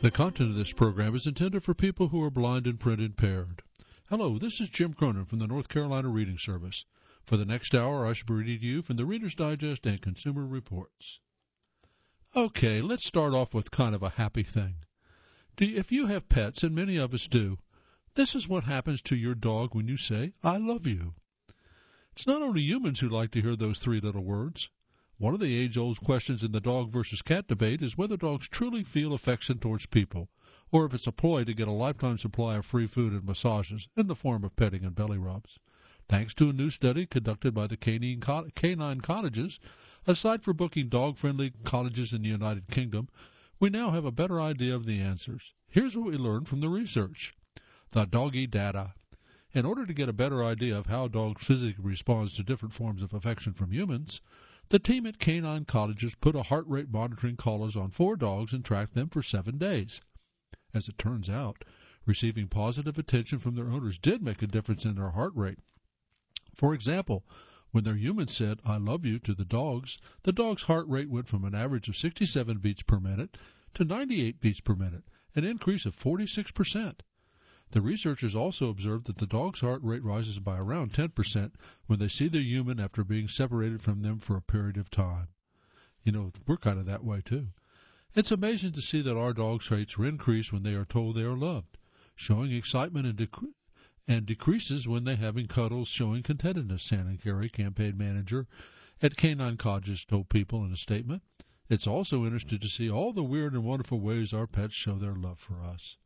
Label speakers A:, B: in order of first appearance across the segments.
A: The content of this program is intended for people who are blind and print impaired. Hello, this is Jim Cronin from the North Carolina Reading Service. For the next hour, I shall be reading to you from the Reader's Digest and Consumer Reports. Okay, let's start off with kind of a happy thing. If you have pets, and many of us do, this is what happens to your dog when you say, "I love you." It's not only humans who like to hear those three little words. One of the age-old questions in the dog versus cat debate is whether dogs truly feel affection towards people, or if it's a ploy to get a lifetime supply of free food and massages in the form of petting and belly rubs. Thanks to a new study conducted by the Canine Cottages, a site for booking dog-friendly cottages in the United Kingdom, we now have a better idea of the answers. Here's what we learned from the research. The doggy data. In order to get a better idea of how a dog physically responds to different forms of affection from humans, the team at Canine Cottages put a heart rate monitoring collars on 4 dogs and tracked them for 7 days. As it turns out, receiving positive attention from their owners did make a difference in their heart rate. For example, when their humans said, "I love you" to the dog's heart rate went from an average of 67 beats per minute to 98 beats per minute, an increase of 46%. The researchers also observed that the dog's heart rate rises by around 10% when they see their human after being separated from them for a period of time. You know, we're kind of that way too. It's amazing to see that our dogs' rates increase when they are told they are loved, showing excitement and decreases when they're having cuddles, showing contentedness, Shannon Carey, campaign manager at Canine Cottages, told People in a statement. It's also interesting to see all the weird and wonderful ways our pets show their love for us.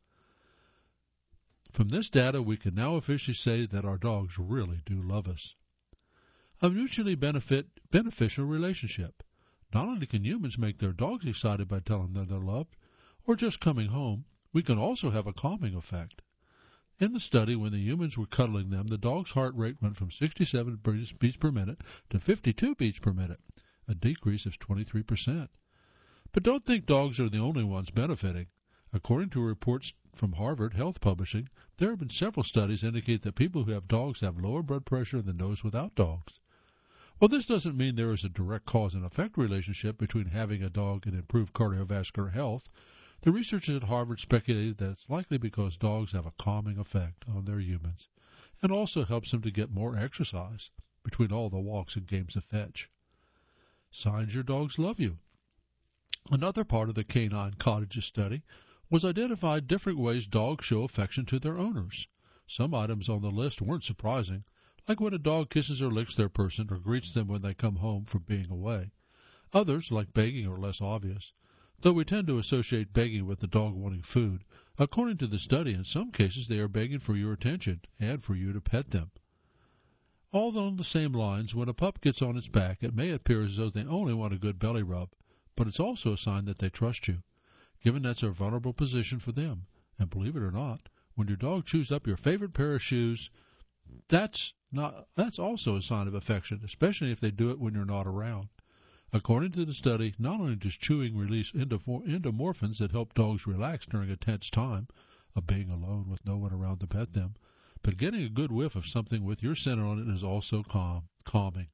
A: From this data, we can now officially say that our dogs really do love us. A mutually beneficial relationship. Not only can humans make their dogs excited by telling them they're loved, or just coming home, we can also have a calming effect. In the study, when the humans were cuddling them, the dog's heart rate went from 67 beats per minute to 52 beats per minute, a decrease of 23%. But don't think dogs are the only ones benefiting. According to reports from Harvard Health Publishing, there have been several studies indicate that people who have dogs have lower blood pressure than those without dogs. While this doesn't mean there is a direct cause and effect relationship between having a dog and improved cardiovascular health, the researchers at Harvard speculated that it's likely because dogs have a calming effect on their humans, and also helps them to get more exercise between all the walks and games of fetch. Signs your dogs love you. Another part of the Canine Cottages study was identify different ways dogs show affection to their owners. Some items on the list weren't surprising, like when a dog kisses or licks their person or greets them when they come home from being away. Others, like begging, are less obvious, though we tend to associate begging with the dog wanting food. According to the study, in some cases they are begging for your attention and for you to pet them. All along the same lines, when a pup gets on its back, it may appear as though they only want a good belly rub, but it's also a sign that they trust you, given that's a vulnerable position for them. And believe it or not, when your dog chews up your favorite pair of shoes, that's also a sign of affection, especially if they do it when you're not around. According to the study, not only does chewing release endorphins that help dogs relax during a tense time of being alone with no one around to pet them, but getting a good whiff of something with your scent on it is also calming.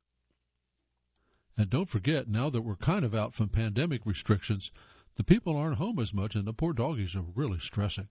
A: And don't forget, now that we're kind of out from pandemic restrictions, the people aren't home as much and the poor doggies are really stressing.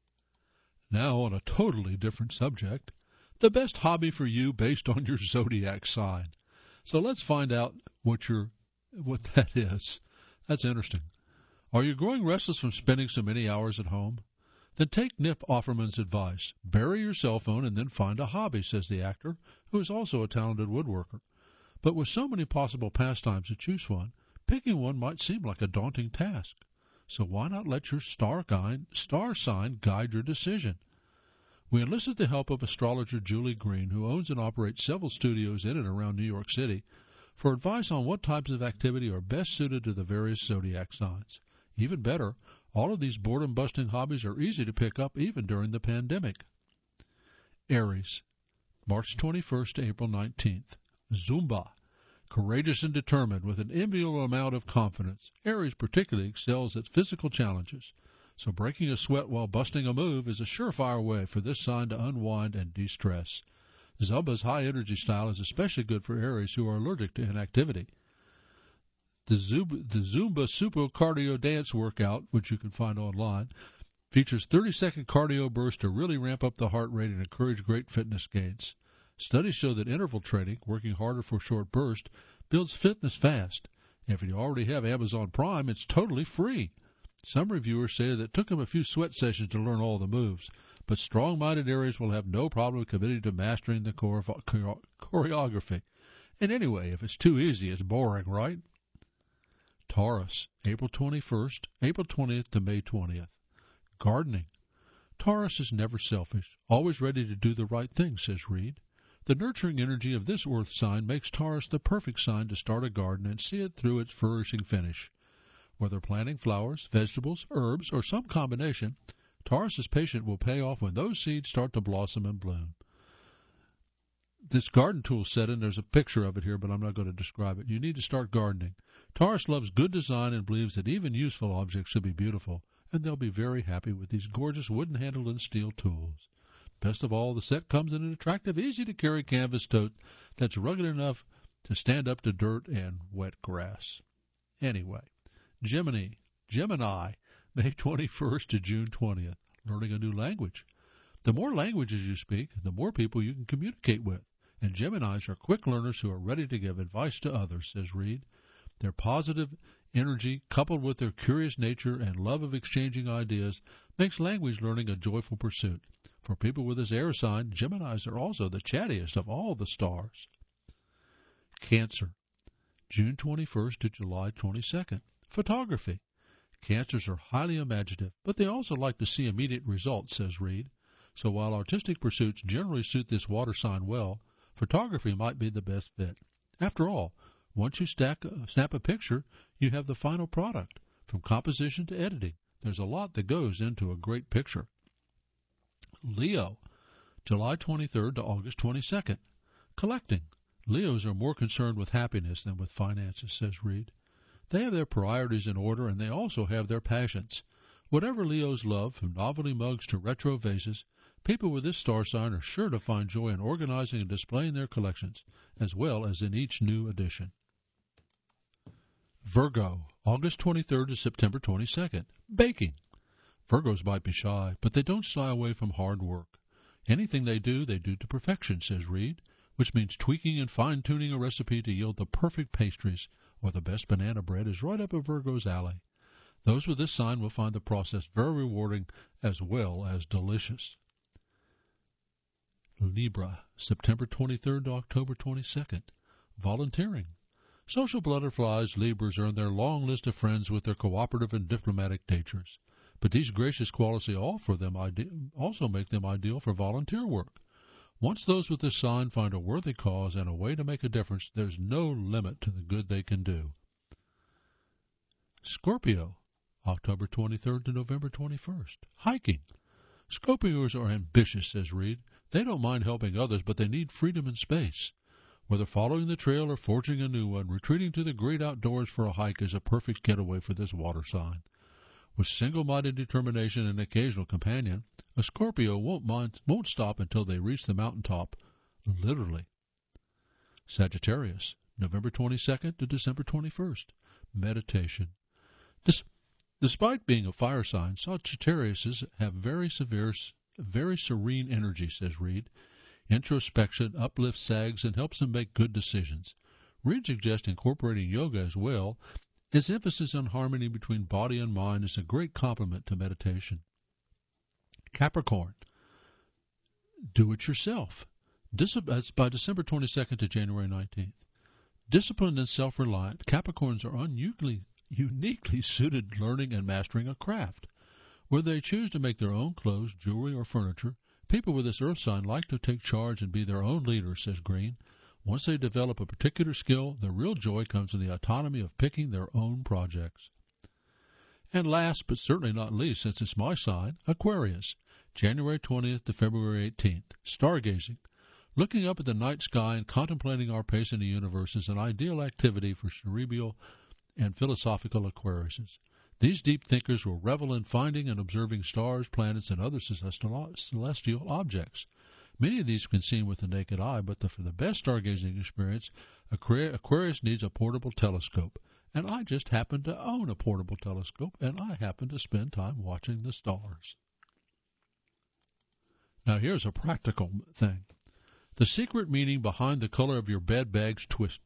A: Now, on a totally different subject, the best hobby for you based on your zodiac sign. So let's find out what that is. That's interesting. Are you growing restless from spending so many hours at home? Then take Nip Offerman's advice. Bury your cell phone and then find a hobby, says the actor, who is also a talented woodworker. But with so many possible pastimes to choose from, picking one might seem like a daunting task. So why not let your star sign guide your decision? We enlisted the help of astrologer Julie Green, who owns and operates several studios in and around New York City, for advice on what types of activity are best suited to the various zodiac signs. Even better, all of these boredom-busting hobbies are easy to pick up even during the pandemic. Aries, March 21st to April 19th. Zumba. Courageous and determined with an enviable amount of confidence, Aries particularly excels at physical challenges, so breaking a sweat while busting a move is a surefire way for this sign to unwind and de-stress. Zumba's high-energy style is especially good for Aries who are allergic to inactivity. The Zumba Super Cardio Dance Workout, which you can find online, features 30-second cardio bursts to really ramp up the heart rate and encourage great fitness gains. Studies show that interval training, working harder for short bursts, builds fitness fast. If you already have Amazon Prime, it's totally free. Some reviewers say that it took them a few sweat sessions to learn all the moves, but strong-minded areas will have no problem committing to mastering the choreography. And anyway, if it's too easy, it's boring, right? Taurus, April 20th to May 20th. Gardening. Taurus is never selfish, always ready to do the right thing, says Reed. The nurturing energy of this earth sign makes Taurus the perfect sign to start a garden and see it through its flourishing finish. Whether planting flowers, vegetables, herbs, or some combination, Taurus's patience will pay off when those seeds start to blossom and bloom. This garden tool set in, there's a picture of it here, but I'm not going to describe it. You need to start gardening. Taurus loves good design and believes that even useful objects should be beautiful, and they'll be very happy with these gorgeous wooden-handled and steel tools. Best of all, the set comes in an attractive, easy-to-carry canvas tote that's rugged enough to stand up to dirt and wet grass. Anyway, Gemini, May 21st to June 20th, learning a new language. The more languages you speak, the more people you can communicate with, and Geminis are quick learners who are ready to give advice to others, says Reed. Their positive energy, coupled with their curious nature and love of exchanging ideas, makes language learning a joyful pursuit. For people with this air sign, Geminis are also the chattiest of all the stars. Cancer, June 21st to July 22nd. Photography. Cancers are highly imaginative, but they also like to see immediate results, says Reed. So while artistic pursuits generally suit this water sign well, photography might be the best fit. After all, once you snap a picture, you have the final product. From composition to editing, there's a lot that goes into a great picture. Leo, July 23rd to August 22nd. Collecting. Leos are more concerned with happiness than with finances, says Reed. They have their priorities in order, and they also have their passions. Whatever Leos love, from novelty mugs to retro vases, people with this star sign are sure to find joy in organizing and displaying their collections, as well as in each new edition. Virgo, August 23rd to September 22nd. Baking. Virgos might be shy, but they don't shy away from hard work. Anything they do to perfection, says Reed, which means tweaking and fine-tuning a recipe to yield the perfect pastries or the best banana bread is right up a Virgo's alley. Those with this sign will find the process very rewarding as well as delicious. Libra, September 23rd to October 22nd. Volunteering. Social butterflies, Libras, earn their long list of friends with their cooperative and diplomatic natures. But these gracious qualities also make them ideal for volunteer work. Once those with this sign find a worthy cause and a way to make a difference, there's no limit to the good they can do. Scorpio, October 23rd to November 21st. Hiking. Scorpios are ambitious, says Reed. They don't mind helping others, but they need freedom and space. Whether following the trail or forging a new one, retreating to the great outdoors for a hike is a perfect getaway for this water sign. With single-minded determination and occasional companion, a Scorpio won't stop until they reach the mountaintop, literally. Sagittarius, November 22nd to December 21st. Meditation. Despite being a fire sign, Sagittariuses have very serene energy, says Reed. Introspection uplifts sags and helps them make good decisions. Reed suggests incorporating yoga as well. His emphasis on harmony between body and mind is a great complement to meditation. Capricorn. Do it yourself. That's by December 22nd to January 19th. Disciplined and self-reliant, Capricorns are uniquely suited learning and mastering a craft. Whether they choose to make their own clothes, jewelry, or furniture, people with this earth sign like to take charge and be their own leaders, says Green. Once they develop a particular skill, the real joy comes in the autonomy of picking their own projects. And last, but certainly not least, since it's my sign, Aquarius, January 20th to February 18th. Stargazing. Looking up at the night sky and contemplating our place in the universe is an ideal activity for cerebral and philosophical Aquariuses. These deep thinkers will revel in finding and observing stars, planets, and other celestial objects. Many of these can be seen with the naked eye, but for the best stargazing experience, Aquarius needs a portable telescope, and I just happen to own a portable telescope, and I happen to spend time watching the stars. Now here's a practical thing. The secret meaning behind the color of your bread bag's twist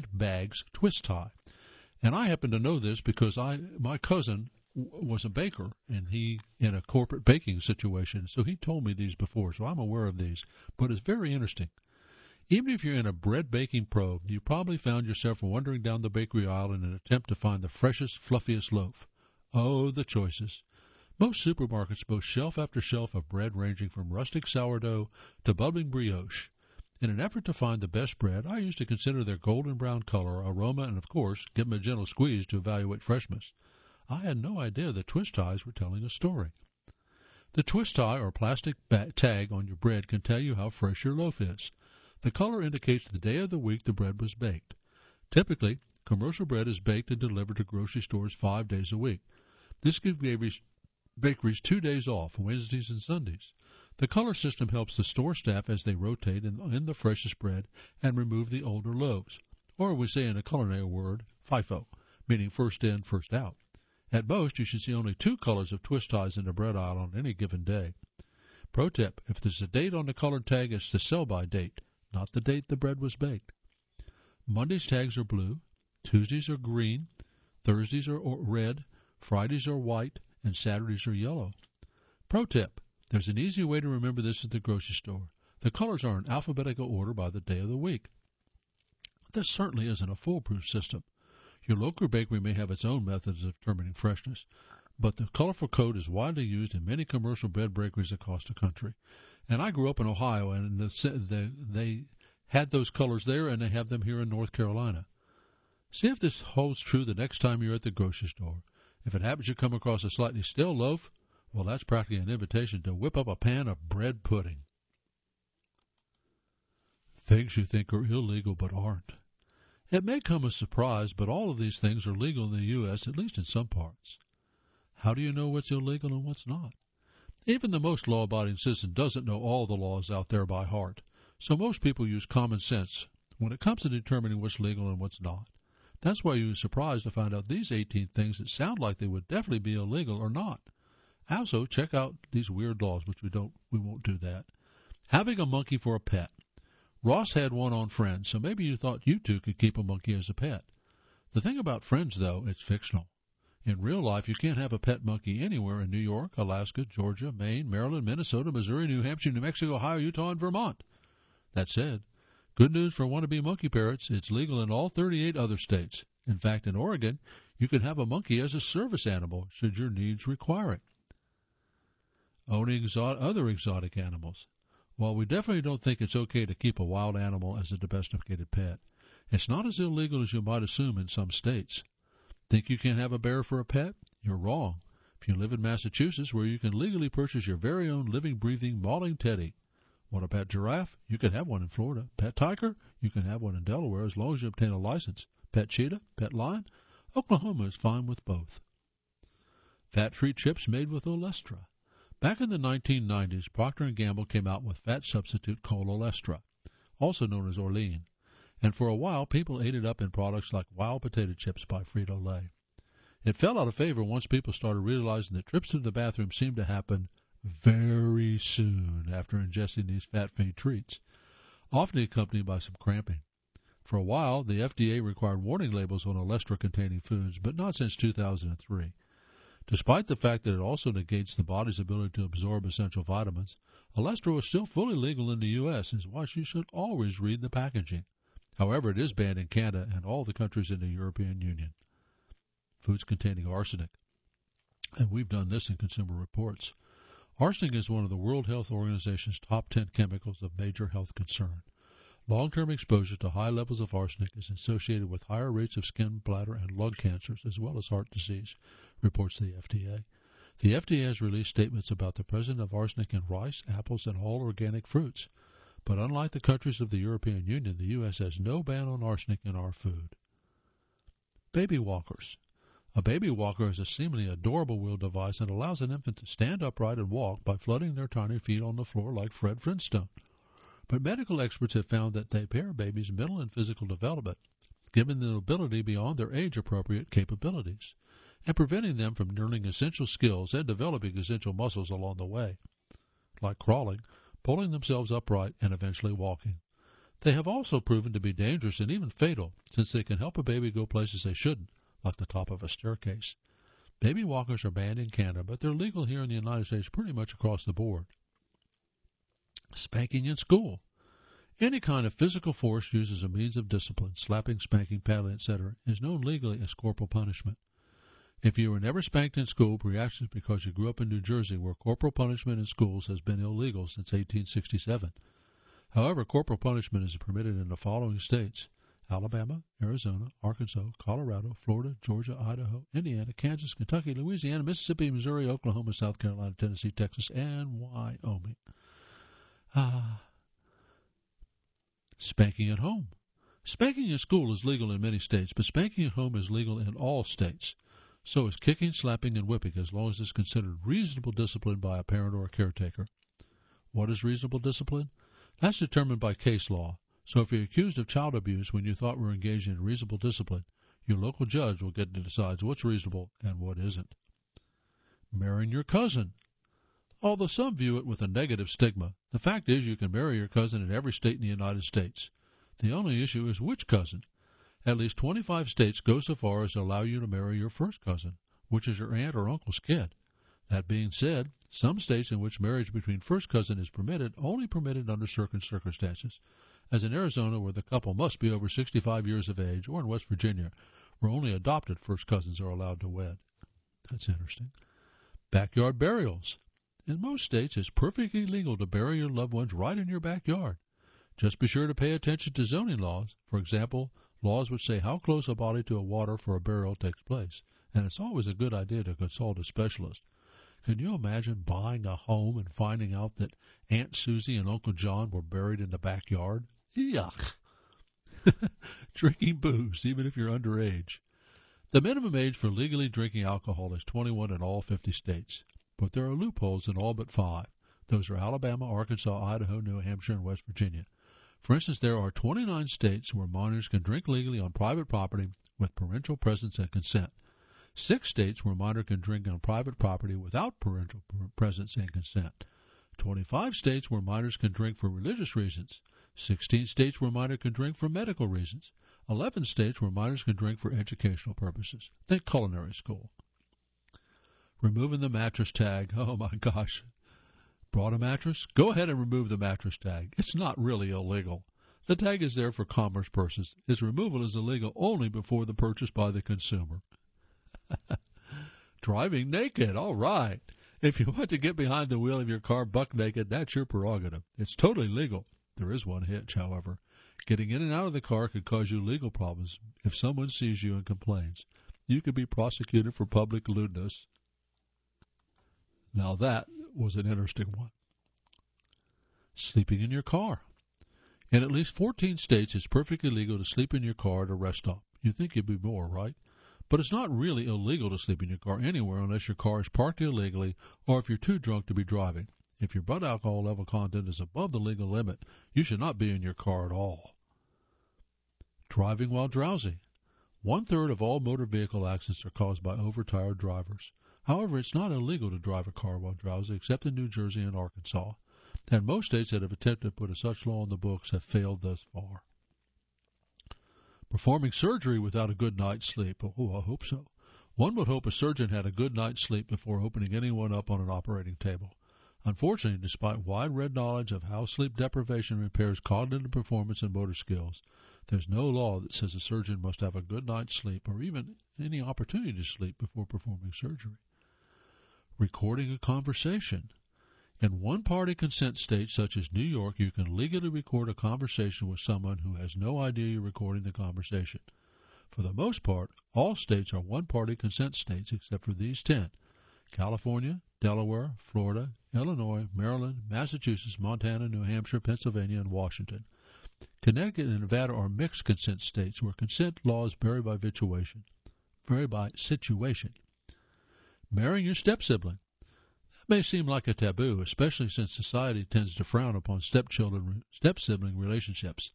A: tie. And I happen to know this because my cousin was a baker, and he in a corporate baking situation, so he told me these before, so I'm aware of these. But it's very interesting. Even if you're in a bread baking pro, you probably found yourself wandering down the bakery aisle in an attempt to find the freshest, fluffiest loaf. Oh, the choices. Most supermarkets boast shelf after shelf of bread ranging from rustic sourdough to bubbling brioche. In an effort to find the best bread, I used to consider their golden brown color, aroma, and, of course, give them a gentle squeeze to evaluate freshness. I had no idea that twist ties were telling a story. The twist tie or plastic tag on your bread can tell you how fresh your loaf is. The color indicates the day of the week the bread was baked. Typically, commercial bread is baked and delivered to grocery stores 5 days a week. This gives bakeries 2 days off, Wednesdays and Sundays. The color system helps the store staff as they rotate in the freshest bread and remove the older loaves, or we say in a culinary word, FIFO, meaning first in, first out. At most, you should see only 2 colors of twist ties in the bread aisle on any given day. Pro tip, if there's a date on the colored tag, it's the sell-by date, not the date the bread was baked. Monday's tags are blue, Tuesdays are green, Thursdays are red, Fridays are white, and Saturdays are yellow. Pro tip, there's an easy way to remember this at the grocery store. The colors are in alphabetical order by the day of the week. This certainly isn't a foolproof system. Your local bakery may have its own methods of determining freshness, but the colorful code is widely used in many commercial bread bakeries across the country. And I grew up in Ohio, and they had those colors there, and they have them here in North Carolina. See if this holds true the next time you're at the grocery store. If it happens you come across a slightly stale loaf, well, that's practically an invitation to whip up a pan of bread pudding. Things you think are illegal but aren't. It may come as a surprise, but all of these things are legal in the U.S., at least in some parts. How do you know what's illegal and what's not? Even the most law-abiding citizen doesn't know all the laws out there by heart, so most people use common sense when it comes to determining what's legal and what's not. That's why you're surprised to find out these 18 things that sound like they would definitely be illegal or not. Also, check out these weird laws, which we won't do that. Having a monkey for a pet. Ross had one on Friends, so maybe you thought you too could keep a monkey as a pet. The thing about Friends, though, it's fictional. In real life, you can't have a pet monkey anywhere in New York, Alaska, Georgia, Maine, Maryland, Minnesota, Missouri, New Hampshire, New Mexico, Ohio, Utah, and Vermont. That said, good news for wannabe monkey parrots, it's legal in all 38 other states. In fact, in Oregon, you can have a monkey as a service animal should your needs require it. Owning other exotic animals. While we definitely don't think it's okay to keep a wild animal as a domesticated pet, it's not as illegal as you might assume in some states. Think you can't have a bear for a pet? You're wrong. If you live in Massachusetts, where you can legally purchase your very own living, breathing, mauling teddy. Want a pet giraffe? You can have one in Florida. Pet tiger? You can have one in Delaware as long as you obtain a license. Pet cheetah? Pet lion? Oklahoma is fine with both. Fat-free chips made with Olestra. Back in the 1990s, Procter & Gamble came out with fat substitute called Olestra, also known as Orlean, and for a while people ate it up in products like Wild Potato Chips by Frito-Lay. It fell out of favor once people started realizing that trips to the bathroom seemed to happen very soon after ingesting these fat-free treats, often accompanied by some cramping. For a while, the FDA required warning labels on Olestra-containing foods, but not since 2003. Despite the fact that it also negates the body's ability to absorb essential vitamins, Olestra is still fully legal in the U.S., and is why you should always read the packaging. However, it is banned in Canada and all the countries in the European Union. Foods containing arsenic. And we've done this in Consumer Reports. Arsenic is one of the World Health Organization's top 10 chemicals of major health concern. Long-term exposure to high levels of arsenic is associated with higher rates of skin, bladder, and lung cancers, as well as heart disease, reports the FDA. The FDA has released statements about the presence of arsenic in rice, apples, and all organic fruits. But unlike the countries of the European Union, the U.S. has no ban on arsenic in our food. Baby walkers. A baby walker is a seemingly adorable wheel device that allows an infant to stand upright and walk by flooding their tiny feet on the floor like Fred Flintstone. But medical experts have found that they impair babies' mental and physical development. giving them ability beyond their age-appropriate capabilities, and preventing them from learning essential skills and developing essential muscles along the way, like crawling, pulling themselves upright, and eventually walking. They have also proven to be dangerous and even fatal, since they can help a baby go places they shouldn't, like the top of a staircase. Baby walkers are banned in Canada, but they're legal here in the United States pretty much across the board. Spanking in school. Any kind of physical force used as a means of discipline, slapping, spanking, paddling, etc., is known legally as corporal punishment. If you were never spanked in school, perhaps it's because you grew up in New Jersey, where corporal punishment in schools has been illegal since 1867. However, corporal punishment is permitted in the following states: Alabama, Arizona, Arkansas, Colorado, Florida, Georgia, Idaho, Indiana, Kansas, Kentucky, Louisiana, Mississippi, Missouri, Oklahoma, South Carolina, Tennessee, Texas, and Wyoming. Spanking at home. Spanking in school is legal in many states, but spanking at home is legal in all states. So is kicking, slapping, and whipping, as long as it's considered reasonable discipline by a parent or a caretaker. What is reasonable discipline? That's determined by case law. So if you're accused of child abuse when you thought were engaged in reasonable discipline, your local judge will get to decide what's reasonable and what isn't. Marrying your cousin. Although some view it with a negative stigma, the fact is you can marry your cousin in every state in the United States. The only issue is which cousin. At least 25 states go so far as to allow you to marry your first cousin, which is your aunt or uncle's kid. That being said, some states in which marriage between first cousin is permitted only permitted under certain circumstances, as in Arizona, where the couple must be over 65 years of age, or in West Virginia, where only adopted first cousins are allowed to wed. That's interesting. Backyard burials. In most states, it's perfectly legal to bury your loved ones right in your backyard. Just be sure to pay attention to zoning laws. For example, laws which say how close a body to a water for a burial takes place. And it's always a good idea to consult a specialist. Can you imagine buying a home and finding out that Aunt Susie and Uncle John were buried in the backyard? Yuck! Drinking booze, even if you're underage. The minimum age for legally drinking alcohol is 21 in all 50 states, but there are loopholes in all but 5. Those are Alabama, Arkansas, Idaho, New Hampshire, and West Virginia. For instance, there are 29 states where minors can drink legally on private property with parental presence and consent. 6 states where a minor can drink on private property without parental presence and consent. 25 states where minors can drink for religious reasons. 16 states where minors can drink for medical reasons. 11 states where minors can drink for educational purposes. Think culinary school. Removing the mattress tag. Oh my gosh. Brought a mattress? Go ahead and remove the mattress tag. It's not really illegal. The tag is there for commerce purposes. Its removal is illegal only before the purchase by the consumer. Driving naked. All right. If you want to get behind the wheel of your car buck naked, that's your prerogative. It's totally legal. There is one hitch, however. Getting in and out of the car could cause you legal problems if someone sees you and complains. You could be prosecuted for public lewdness. Now that was an interesting one. Sleeping in your car. In at least 14 states, it's perfectly legal to sleep in your car at a rest stop. You'd think it'd be more, right? But it's not really illegal to sleep in your car anywhere unless your car is parked illegally or if you're too drunk to be driving. If your blood alcohol level content is above the legal limit, you should not be in your car at all. Driving while drowsy. 1/3 of all motor vehicle accidents are caused by overtired drivers. However, it's not illegal to drive a car while drowsy except in New Jersey and Arkansas, and most states that have attempted to put such law on the books have failed thus far. Performing surgery without a good night's sleep. Oh, I hope so. One would hope a surgeon had a good night's sleep before opening anyone up on an operating table. Unfortunately, despite widespread knowledge of how sleep deprivation impairs cognitive performance and motor skills, there's no law that says a surgeon must have a good night's sleep or even any opportunity to sleep before performing surgery. Recording a conversation. In one-party consent states such as New York, you can legally record a conversation with someone who has no idea you're recording the conversation. For the most part, all states are one-party consent states except for these 10: California, Delaware, Florida, Illinois, Maryland, Massachusetts, Montana, New Hampshire, Pennsylvania, and Washington. Connecticut and Nevada are mixed consent states where consent laws vary by situation. Marrying your step-sibling. That may seem like a taboo, especially since society tends to frown upon step-sibling relationships.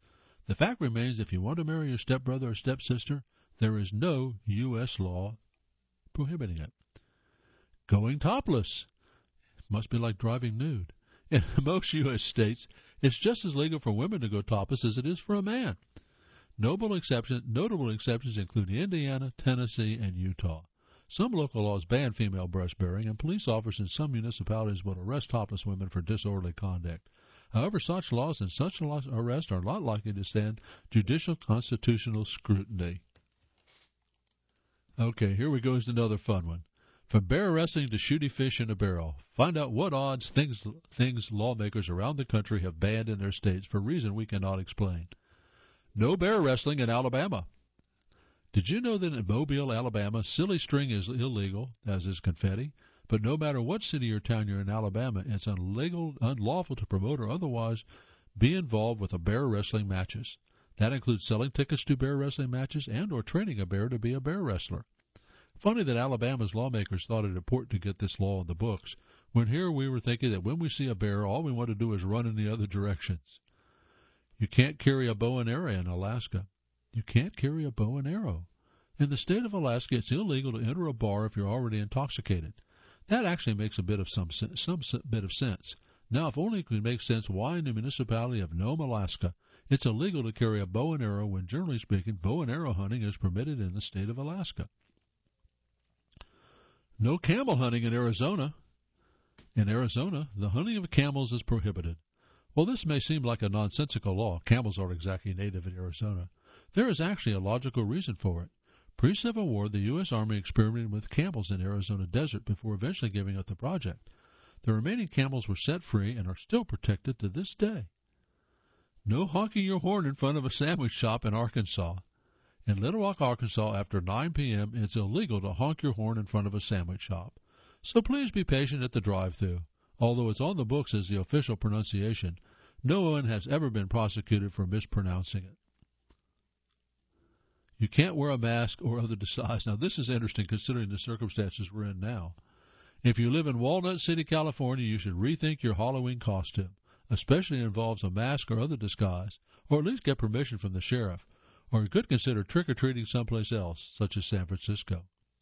A: The fact remains, if you want to marry your stepbrother or stepsister, there is no U.S. law prohibiting it. Going topless must be like driving nude. In most U.S. states, it's just as legal for women to go topless as it is for a man. Notable exceptions include Indiana, Tennessee, and Utah. Some local laws ban female breast-bearing, and police officers in some municipalities will arrest topless women for disorderly conduct. However, such laws and such arrests are not likely to stand judicial constitutional scrutiny. Okay, here we go is another fun one. From bear wrestling to shooting fish in a barrel, find out what odds things lawmakers around the country have banned in their states for a reason we cannot explain. No bear wrestling in Alabama. Did you know that in Mobile, Alabama, silly string is illegal, as is confetti? But no matter what city or town you're in Alabama, it's unlawful to promote or otherwise be involved with bear wrestling matches. That includes selling tickets to bear wrestling matches and or training a bear to be a bear wrestler. Funny that Alabama's lawmakers thought it important to get this law in the books, when here we were thinking that when we see a bear, all we want to do is run in the other directions. You can't carry a bow and arrow in Alaska. You can't carry a bow and arrow. In the state of Alaska, it's illegal to enter a bar if you're already intoxicated. That actually makes a bit of some bit of sense. Now, if only it could make sense why in the municipality of Nome, Alaska, it's illegal to carry a bow and arrow when, generally speaking, bow and arrow hunting is permitted in the state of Alaska. No camel hunting in Arizona. In Arizona, the hunting of camels is prohibited. While this may seem like a nonsensical law, camels aren't exactly native in Arizona. There is actually a logical reason for it. Pre-Civil War, the U.S. Army experimented with camels in the Arizona desert before eventually giving up the project. The remaining camels were set free and are still protected to this day. No honking your horn in front of a sandwich shop in Arkansas. In Little Rock, Arkansas, after 9 p.m., it's illegal to honk your horn in front of a sandwich shop. So please be patient at the drive-thru. Although it's on the books as the official pronunciation, no one has ever been prosecuted for mispronouncing it. You can't wear a mask or other disguise. Now, this is interesting considering the circumstances we're in now. If you live in Walnut City, California, you should rethink your Halloween costume, especially if it involves a mask or other disguise, or at least get permission from the sheriff, or you could consider trick-or-treating someplace else, such as San Francisco.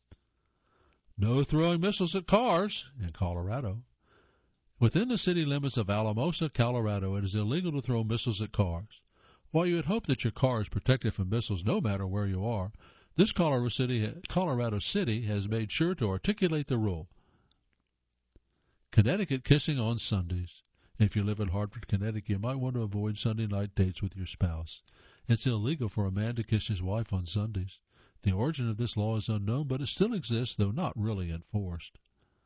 A: No throwing missiles at cars in Colorado. Within the city limits of Alamosa, Colorado, it is illegal to throw missiles at cars. While you would hope that your car is protected from missiles no matter where you are, this Colorado City has made sure to articulate the rule. Connecticut kissing on Sundays. If you live in Hartford, Connecticut, you might want to avoid Sunday night dates with your spouse. It's illegal for a man to kiss his wife on Sundays. The origin of this law is unknown, but it still exists, though not really enforced.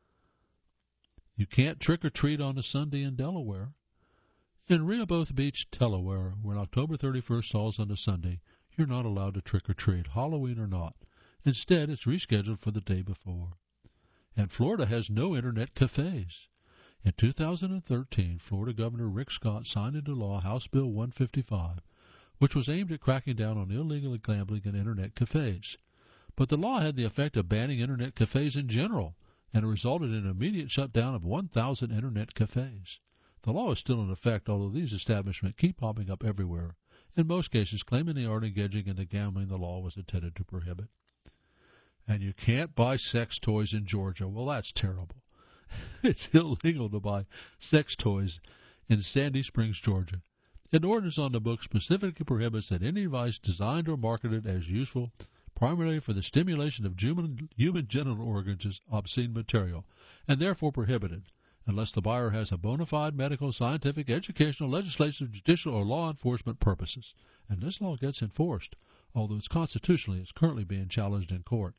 A: You can't trick-or-treat on a Sunday in Delaware. In Rehoboth Beach, Delaware, when October 31st falls on a Sunday, you're not allowed to trick-or-treat, Halloween or not. Instead, it's rescheduled for the day before. And Florida has no internet cafes. In 2013, Florida Governor Rick Scott signed into law House Bill 155, which was aimed at cracking down on illegal gambling in internet cafes. But the law had the effect of banning internet cafes in general, and it resulted in an immediate shutdown of 1,000 internet cafes. The law is still in effect, although these establishments keep popping up everywhere, in most cases claiming they aren't engaging in the gambling the law was intended to prohibit. And you can't buy sex toys in Georgia. Well, that's terrible. It's illegal to buy sex toys in Sandy Springs, Georgia. An ordinance on the book specifically prohibits that any device designed or marketed as useful primarily for the stimulation of human genital organs is obscene material, and therefore prohibited, unless the buyer has a bona fide medical, scientific, educational, legislative, judicial, or law enforcement purposes. And this law gets enforced, although it's currently being challenged in court.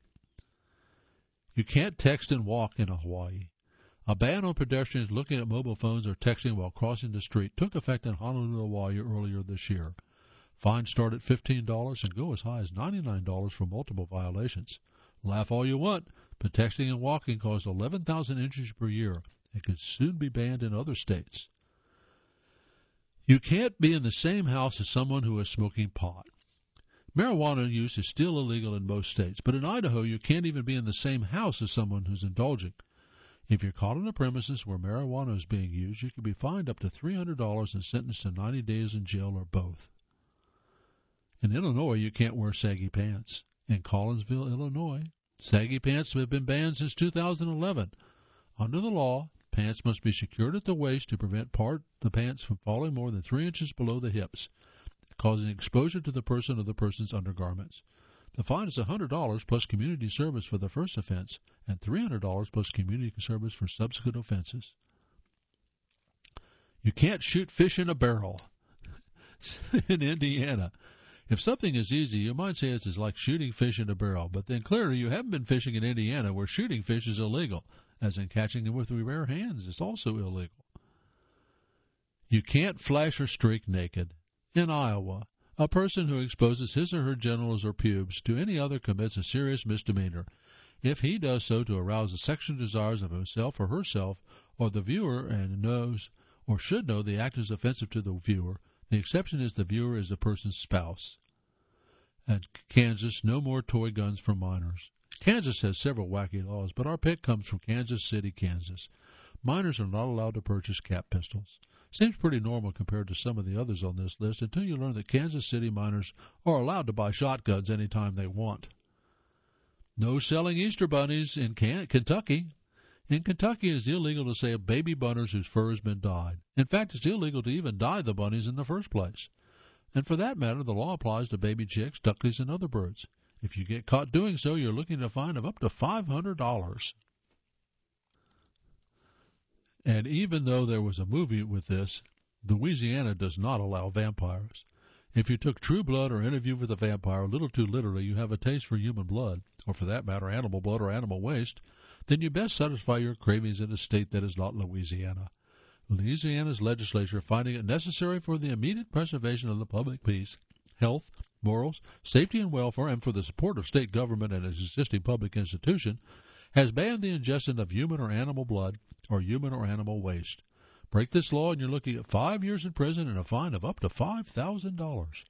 A: You can't text and walk in Hawaii. A ban on pedestrians looking at mobile phones or texting while crossing the street took effect in Honolulu, Hawaii earlier this year. Fines start at $15 and go as high as $99 for multiple violations. Laugh all you want, but texting and walking cause 11,000 injuries per year and could soon be banned in other states. You can't be in the same house as someone who is smoking pot. Marijuana use is still illegal in most states, but in Idaho you can't even be in the same house as someone who's indulging. If you're caught on a premises where marijuana is being used, you can be fined up to $300 and sentenced to 90 days in jail or both. In Illinois, you can't wear saggy pants. In Collinsville, Illinois, saggy pants have been banned since 2011. Under the law, pants must be secured at the waist to prevent part of the pants from falling more than 3 inches below the hips, causing exposure to the person or the person's undergarments. The fine is $100 plus community service for the first offense and $300 plus community service for subsequent offenses. You can't shoot fish in a barrel. In Indiana, if something is easy, you might say it's like shooting fish in a barrel, but then clearly you haven't been fishing in Indiana where shooting fish is illegal, as in catching them with your bare hands is also illegal. You can't flash or streak naked. In Iowa, a person who exposes his or her genitals or pubes to any other commits a serious misdemeanor if he does so to arouse the sexual desires of himself or herself or the viewer and knows or should know the act is offensive to the viewer. The exception is the viewer is the person's spouse. And Kansas, no more toy guns for minors. Kansas has several wacky laws, but our pick comes from Kansas City, Kansas. Minors are not allowed to purchase cap pistols. Seems pretty normal compared to some of the others on this list until you learn that Kansas City minors are allowed to buy shotguns anytime they want. No selling Easter bunnies in Kentucky. In Kentucky, it is illegal to sell baby bunnies whose fur has been dyed. In fact, it's illegal to even dye the bunnies in the first place. And for that matter, the law applies to baby chicks, ducklings, and other birds. If you get caught doing so, you're looking at a fine of up to $500. And even though there was a movie with this, Louisiana does not allow vampires. If you took True Blood or Interview with a Vampire a little too literally, you have a taste for human blood, or for that matter, animal blood or animal waste, then you best satisfy your cravings in a state that is not Louisiana. Louisiana's legislature, finding it necessary for the immediate preservation of the public peace, health, morals, safety, and welfare, and for the support of state government and its existing public institution, has banned the ingestion of human or animal blood or human or animal waste. Break this law and you're looking at 5 years in prison and a fine of up to $5,000.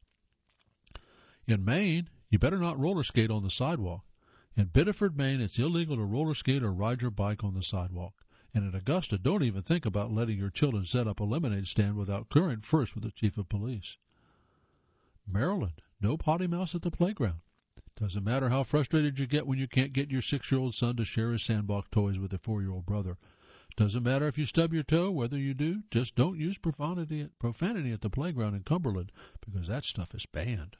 A: In Maine, you better not roller skate on the sidewalk. In Biddeford, Maine, it's illegal to roller skate or ride your bike on the sidewalk. And in Augusta, don't even think about letting your children set up a lemonade stand without clearing first with the chief of police. Maryland, no potty mouse at the playground. Doesn't matter how frustrated you get when you can't get your 6-year-old son to share his sandbox toys with a 4-year-old brother. Doesn't matter if you stub your toe, whether you do, just don't use profanity at the playground in Cumberland, because that stuff is banned.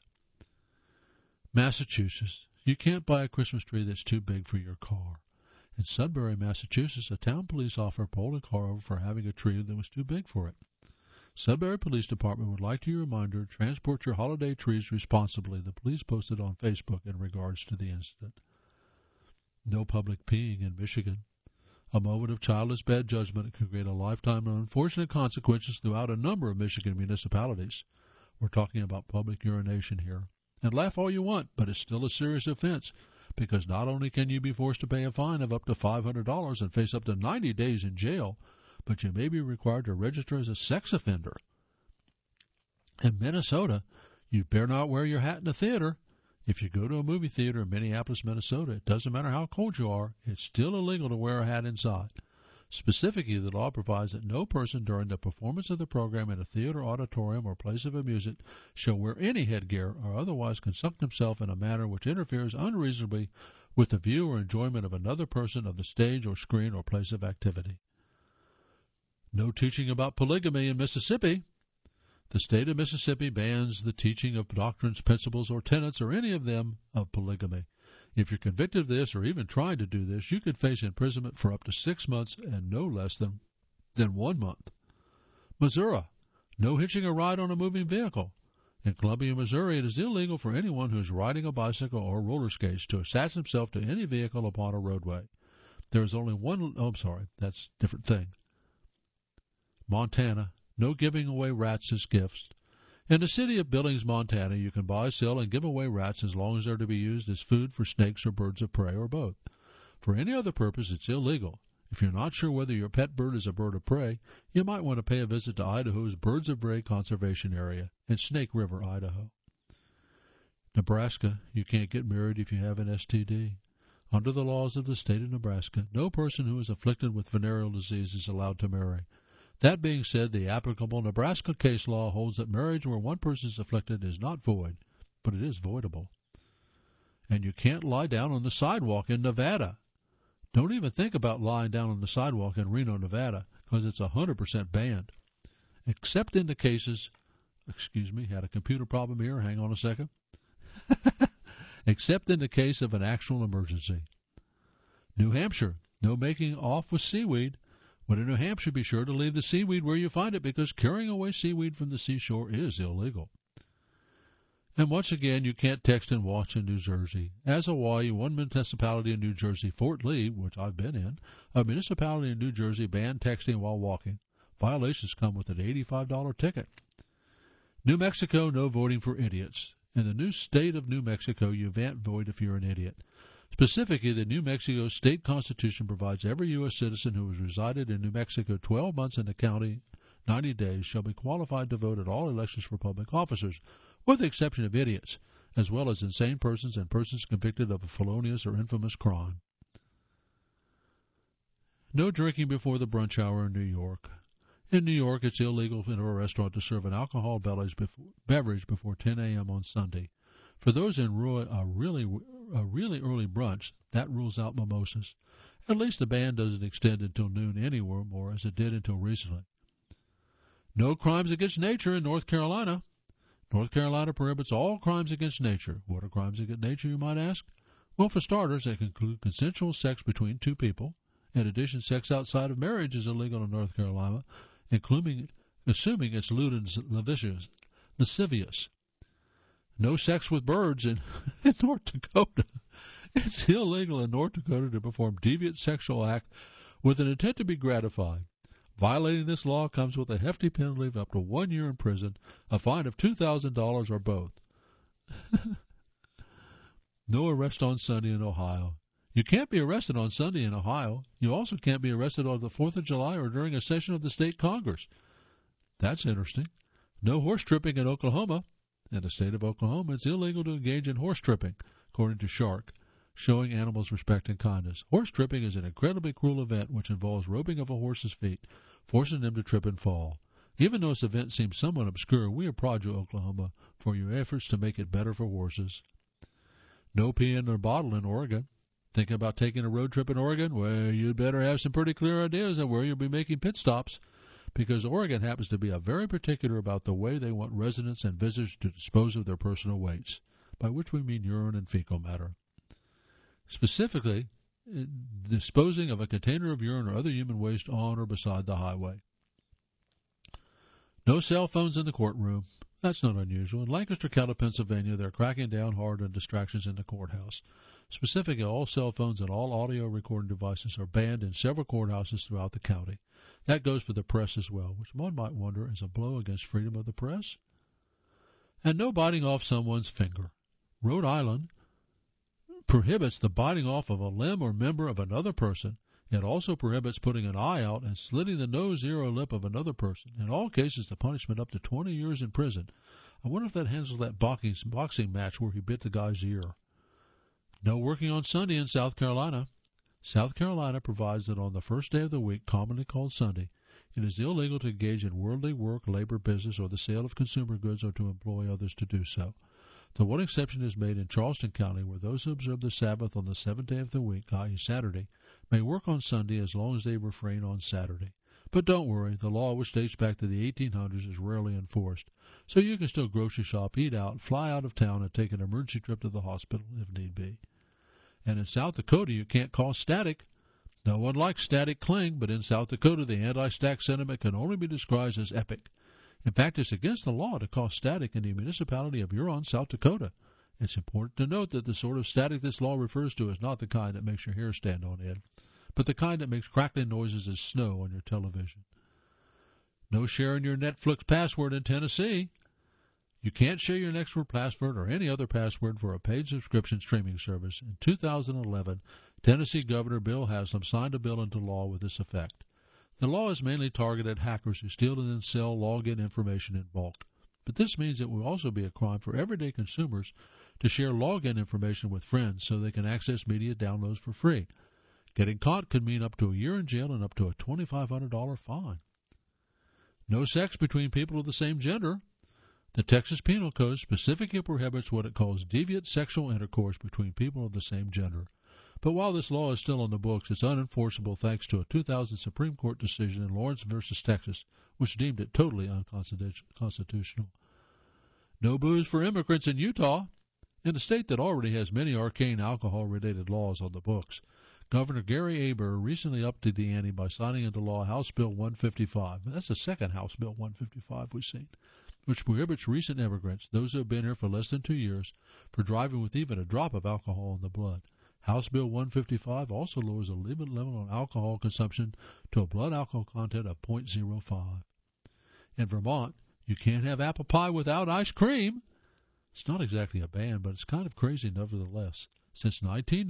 A: Massachusetts, you can't buy a Christmas tree that's too big for your car. In Sudbury, Massachusetts, a town police officer pulled a car over for having a tree that was too big for it. Sudbury Police Department would like to reminder, transport your holiday trees responsibly. The police posted on Facebook in regards to the incident. No public peeing in Michigan. A moment of childless bad judgment can create a lifetime of unfortunate consequences throughout a number of Michigan municipalities. We're talking about public urination here. And laugh all you want, but it's still a serious offense, because not only can you be forced to pay a fine of up to $500 and face up to 90 days in jail, but you may be required to register as a sex offender. In Minnesota, you better not wear your hat in a theater. If you go to a movie theater in Minneapolis, Minnesota, it doesn't matter how cold you are, it's still illegal to wear a hat inside. Specifically, the law provides that no person during the performance of the program in a theater, auditorium, or place of amusement shall wear any headgear or otherwise conduct himself in a manner which interferes unreasonably with the view or enjoyment of another person of the stage or screen or place of activity. No teaching about polygamy in Mississippi. The state of Mississippi bans the teaching of doctrines, principles, or tenets, or any of them, of polygamy. If you're convicted of this or even trying to do this, you could face imprisonment for up to 6 months and no less than 1 month. Missouri, no hitching a ride on a moving vehicle. In Columbia, Missouri, it is illegal for anyone who is riding a bicycle or roller skates to attach himself to any vehicle upon a roadway. There is only one, that's a different thing. Montana, no giving away rats as gifts. In the city of Billings, Montana, you can buy, sell, and give away rats as long as they're to be used as food for snakes or birds of prey or both. For any other purpose, it's illegal. If you're not sure whether your pet bird is a bird of prey, you might want to pay a visit to Idaho's Birds of Prey Conservation Area in Snake River, Idaho. Nebraska, you can't get married if you have an STD. Under the laws of the state of Nebraska, no person who is afflicted with venereal disease is allowed to marry. That being said, the applicable Nebraska case law holds that marriage where one person is afflicted is not void. but it is voidable. And you can't lie down on the sidewalk in Nevada. Don't even think about lying down on the sidewalk in Reno, Nevada, because it's 100% banned. Except in the cases, had a computer problem here, hang on a second. Except in the case of an actual emergency. New Hampshire, no making off with seaweed. When in New Hampshire, be sure to leave the seaweed where you find it, because carrying away seaweed from the seashore is illegal. And once again, you can't text and watch in New Jersey. As Hawaii, one municipality in New Jersey, Fort Lee, which I've been in, a municipality in New Jersey banned texting while walking. Violations come with an $85 ticket. New Mexico, no voting for idiots. In the new state of New Mexico, you can't vote if you're an idiot. Specifically, the New Mexico state constitution provides every U.S. citizen who has resided in New Mexico 12 months in the county 90 days shall be qualified to vote at all elections for public officers, with the exception of idiots, as well as insane persons and persons convicted of a felonious or infamous crime. No drinking before the brunch hour in New York. In New York, it's illegal in a restaurant to serve an alcohol beverage before 10 a.m. on Sunday. For those in a really early brunch, that rules out mimosas. At least the ban doesn't extend until noon anywhere more, as it did until recently. No crimes against nature in North Carolina. North Carolina prohibits all crimes against nature. What are crimes against nature, you might ask? Well, for starters, they include consensual sex between two people. In addition, sex outside of marriage is illegal in North Carolina, assuming it's lewd and lascivious. No sex with birds in North Dakota. It's illegal in North Dakota to perform deviant sexual act with an intent to be gratified. Violating this law comes with a hefty penalty of up to 1 year in prison, a fine of $2,000 or both. No arrest on Sunday in Ohio. You can't be arrested on Sunday in Ohio. You also can't be arrested on the 4th of July or during a session of the state Congress. That's interesting. No horse tripping in Oklahoma. In the state of Oklahoma, it's illegal to engage in horse tripping, according to Shark, showing animals respect and kindness. Horse tripping is an incredibly cruel event which involves roping of a horse's feet, forcing them to trip and fall. Even though this event seems somewhat obscure, we applaud you, Oklahoma, for your efforts to make it better for horses. No peeing in a bottle in Oregon. Thinking about taking a road trip in Oregon? Well, you'd better have some pretty clear ideas on where you'll be making pit stops, because Oregon happens to be very particular about the way they want residents and visitors to dispose of their personal waste, by which we mean urine and fecal matter. Specifically, disposing of a container of urine or other human waste on or beside the highway. No cell phones in the courtroom. That's not unusual. In Lancaster County, Pennsylvania, they're cracking down hard on distractions in the courthouse. Specifically, all cell phones and all audio recording devices are banned in several courthouses throughout the county. That goes for the press as well, which one might wonder is a blow against freedom of the press. And no biting off someone's finger. Rhode Island prohibits the biting off of a limb or member of another person. It also prohibits putting an eye out and slitting the nose, ear, or lip of another person. In all cases, the punishment up to 20 years in prison. I wonder if that handles that boxing match where he bit the guy's ear. No working on Sunday in South Carolina. South Carolina provides that on the first day of the week, commonly called Sunday, it is illegal to engage in worldly work, labor, business, or the sale of consumer goods or to employ others to do so. The one exception is made in Charleston County, where those who observe the Sabbath on the seventh day of the week, i.e. Saturday, may work on Sunday as long as they refrain on Saturday. But don't worry, the law, which dates back to the 1800s, is rarely enforced, so you can still grocery shop, eat out, fly out of town, and take an emergency trip to the hospital if need be. And in South Dakota, you can't call static. No one likes static cling, but in South Dakota, the anti-static sentiment can only be described as epic. In fact, it's against the law to call static in the municipality of Huron, South Dakota. It's important to note that the sort of static this law refers to is not the kind that makes your hair stand on end, but the kind that makes crackling noises as snow on your television. No sharing your Netflix password in Tennessee. You can't share your Netflix password or any other password for a paid subscription streaming service. In 2011, Tennessee Governor Bill Haslam signed a bill into law with this effect. The law is mainly targeted at hackers who steal and then sell login information in bulk. But this means it will also be a crime for everyday consumers to share login information with friends so they can access media downloads for free. Getting caught could mean up to a year in jail and up to a $2,500 fine. No sex between people of the same gender. The Texas Penal Code specifically prohibits what it calls deviant sexual intercourse between people of the same gender. But while this law is still on the books, it's unenforceable thanks to a 2000 Supreme Court decision in Lawrence v. Texas, which deemed it totally unconstitutional. No booze for immigrants in Utah. In a state that already has many arcane alcohol-related laws on the books, Governor Gary Aber recently upped the ante by signing into law House Bill 155. That's the second House Bill 155 we've seen, which prohibits recent immigrants, those who have been here for less than 2 years, for driving with even a drop of alcohol in the blood. House Bill 155 also lowers the limit on alcohol consumption to a blood alcohol content of 0.05. In Vermont, you can't have apple pie without ice cream. It's not exactly a ban, but it's kind of crazy nevertheless. Since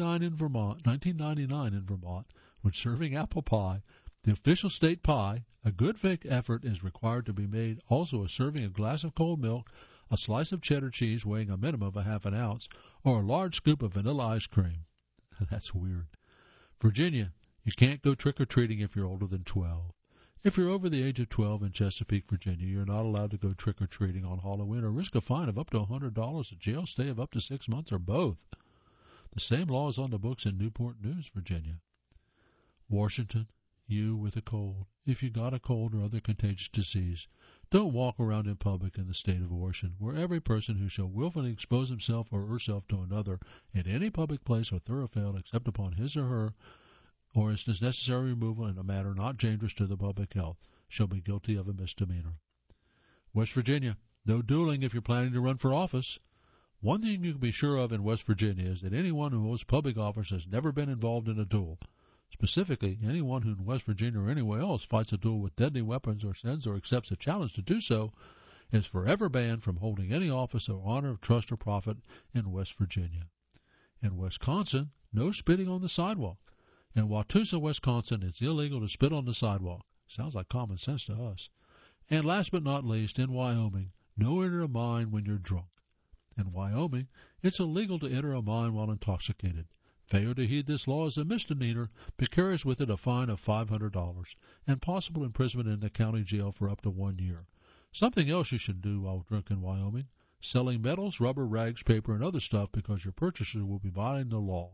A: 1999 in Vermont, when serving apple pie, the official state pie, a good faith effort is required to be made. Also, a serving a glass of cold milk, a slice of cheddar cheese weighing a minimum of a half an ounce, or a large scoop of vanilla ice cream. That's weird. Virginia, you can't go trick-or-treating if you're older than 12. If you're over the age of 12 in Chesapeake, Virginia, you're not allowed to go trick-or-treating on Halloween or risk a fine of up to $100, a jail stay of up to 6 months, or both. The same law is on the books in Newport News, Virginia. Washington, you with a cold. If you got a cold or other contagious disease, don't walk around in public in the state of Washington, where every person who shall willfully expose himself or herself to another in any public place or thoroughfare except upon his or her or his necessary removal in a manner not dangerous to the public health shall be guilty of a misdemeanor. West Virginia, no dueling if you're planning to run for office. One thing you can be sure of in West Virginia is that anyone who holds public office has never been involved in a duel. Specifically, anyone who in West Virginia or anywhere else fights a duel with deadly weapons or sends or accepts a challenge to do so is forever banned from holding any office of honor, trust, or profit in West Virginia. In Wisconsin, no spitting on the sidewalk. In Wautusa, Wisconsin, it's illegal to spit on the sidewalk. Sounds like common sense to us. And last but not least, in Wyoming, no enter a mine when you're drunk. In Wyoming, it's illegal to enter a mine while intoxicated. Failure to heed this law is a misdemeanor, but carries with it a fine of $500 and possible imprisonment in the county jail for up to 1 year. Something else you should do while drunk in Wyoming, selling metals, rubber, rags, paper, and other stuff because your purchaser will be violating the law.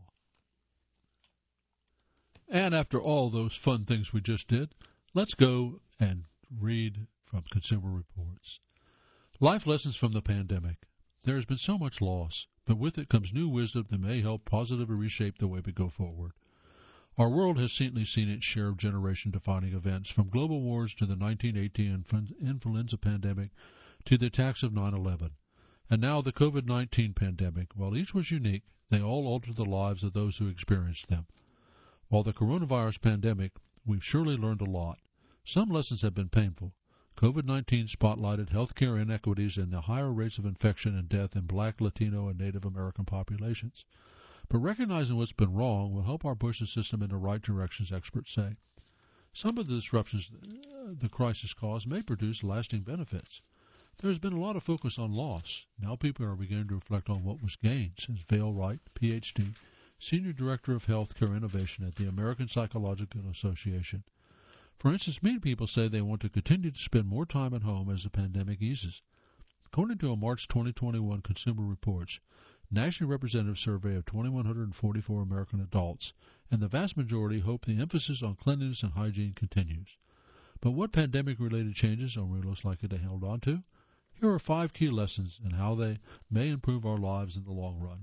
A: And after all those fun things we just did, let's go and read from Consumer Reports. Life lessons from the pandemic. There has been so much loss, but with it comes new wisdom that may help positively reshape the way we go forward. Our world has certainly seen its share of generation-defining events, from global wars to the 1918 influenza pandemic to the attacks of 9/11, and now the COVID-19 pandemic. While each was unique, they all altered the lives of those who experienced them. While the coronavirus pandemic, we've surely learned a lot. Some lessons have been painful. COVID-19 spotlighted healthcare inequities and the higher rates of infection and death in Black, Latino, and Native American populations. But recognizing what's been wrong will help our push the system in the right directions, experts say. Some of the disruptions the crisis caused may produce lasting benefits. There has been a lot of focus on loss. Now people are beginning to reflect on what was gained, says Vail Wright, Ph.D., Senior Director of Healthcare Innovation at the American Psychological Association. For instance, many people say they want to continue to spend more time at home as the pandemic eases. According to a March 2021 Consumer Reports nationally representative survey of 2,144 American adults, and the vast majority hope the emphasis on cleanliness and hygiene continues. But what pandemic-related changes are we most likely to hold on to? Here are 5 key lessons and how they may improve our lives in the long run.